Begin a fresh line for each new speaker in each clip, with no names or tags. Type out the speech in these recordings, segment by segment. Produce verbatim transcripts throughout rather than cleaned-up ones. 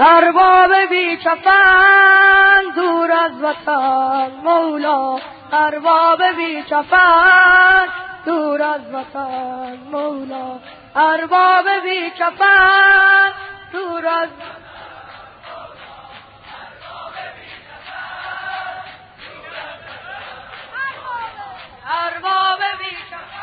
ارباب بی کفن دور از وطن مولا، ارباب بی کفن دور از وطن مولا، ارباب بی کفن دور از ارباب بی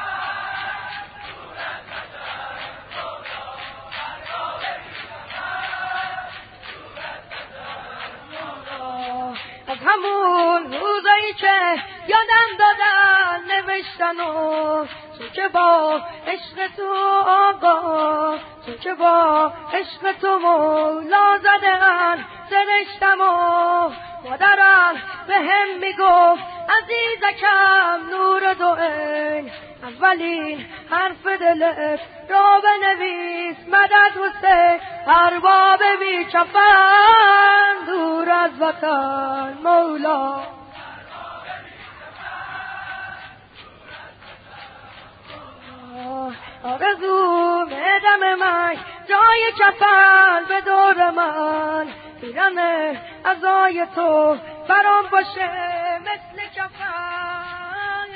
از همون روزایی که یادم دادن نوشتن و تو که با عشق تو آقا، تو که با عشق تو مولا زدن سرشتم و مادرم به هم میگفت عزیزکم نور دو عین، اولین حرف دلت را بنویس مدد حسین، ارباب بی کفن دور از وطن مولا. آرزو دم من جای کفن به دور من، دیدم عزای تو برام باشه مثل کفن،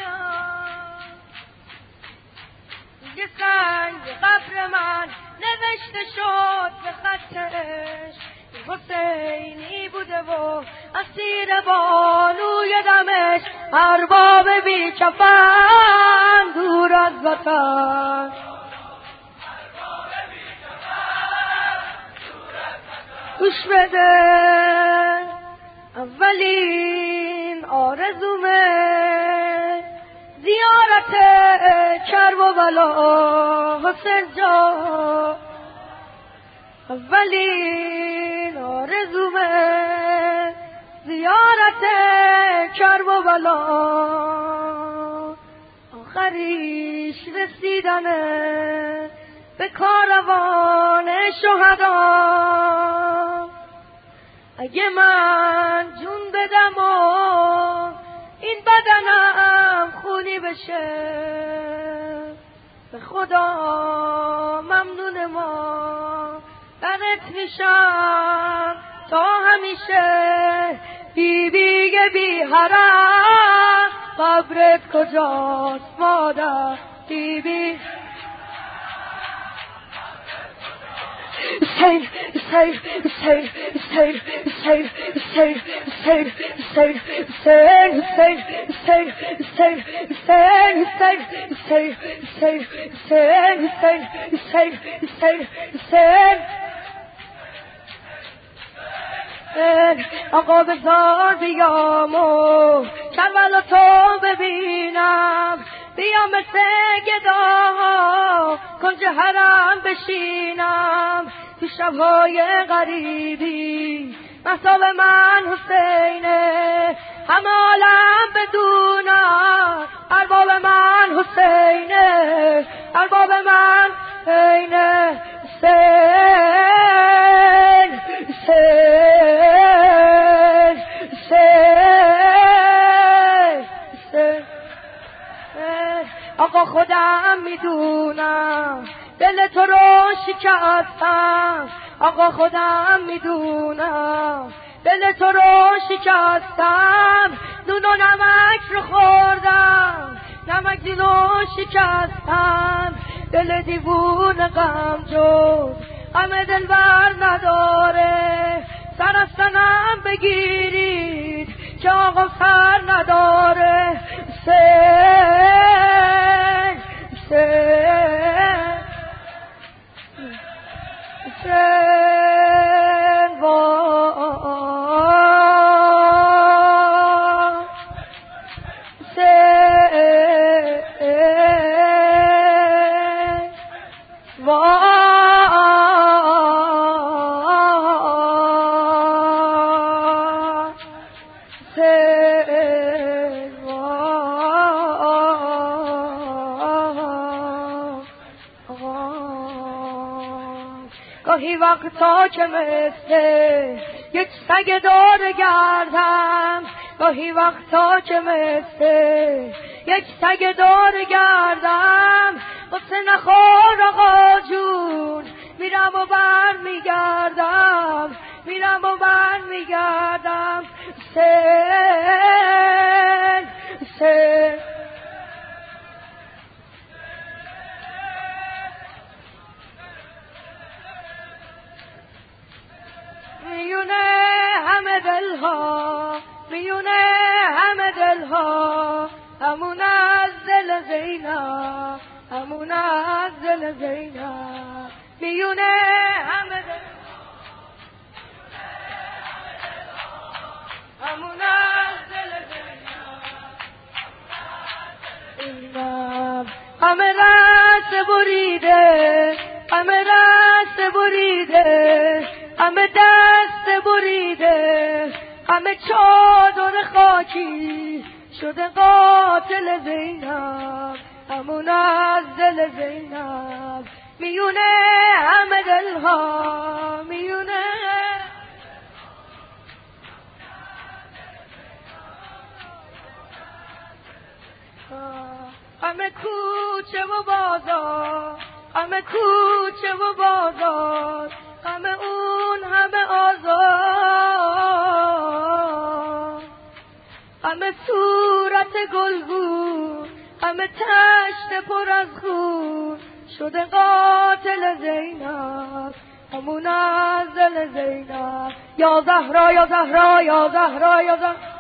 یه سنگ قبر من نوشته شد به خطش حسینی بوده و اسیر بانوی دمش، ارباب بی کفن دور از وطن. گوش بده اولین آرزومه زیارت کرب و بلا حسین جان، اولین آرزومه زیارت کرب و بلا، آخریش رسیدنه به کاروان شهدا. اگه من جون بدم و این بدنم خونی بشه، به خدا ممنون ما برت میشم تا همیشه. بی بیگه بی حرم قبرت کجاست مادر، بی بی سیر سیر سیر سیر سیر سیر سیر سیر سیر سیر سیر سیر سیر سیر سیر سیر سیر سیر آقا بذار بیام و کربلا تو ببینم، بیام مثل گداها کنج حرم بشینم، تو شبهای غریبی مهتاب من حسینه، همه عالم بدونم ارباب من حسینه، ارباب من حسینه. حسین حسین حسین آقا خودم میدونم دل تو رو شکستم، آقا خودم میدونم دل تو رو شکستم، نون و نمک رو خوردم نمک دینو شکستم، دل دیوون غم جز غم دلبر نداره، سر از تنم بگیرید که آقا سر نداره. حسین حسین حسین وای حسین وای گاهی وقتا که مثل یک سگ دور گردم، گاهی وقتا که مثل یک سگ دور گردم، قصه نخور آقا جون میرم و بر میگردم، میرم و من میگردم سیل سیل میونه همه دلها میونه همه دلها همون از دل زینب همون از دل زینب میونه همه دلها همون از دل زینب همه رست بریده همه رست بریده همه دست بریده همه چادر خاکی شده قاتل زینب همون از دل زینب میونه همه دلها میونه همه کوچه و بازار همه کوچه و بازار همه اون همه آزار همه صورت گلگون همه تشت پر از خون شده قاتل زینب همون از دل زینب یا زهرا یا زهرا یا زهرا یا زهرا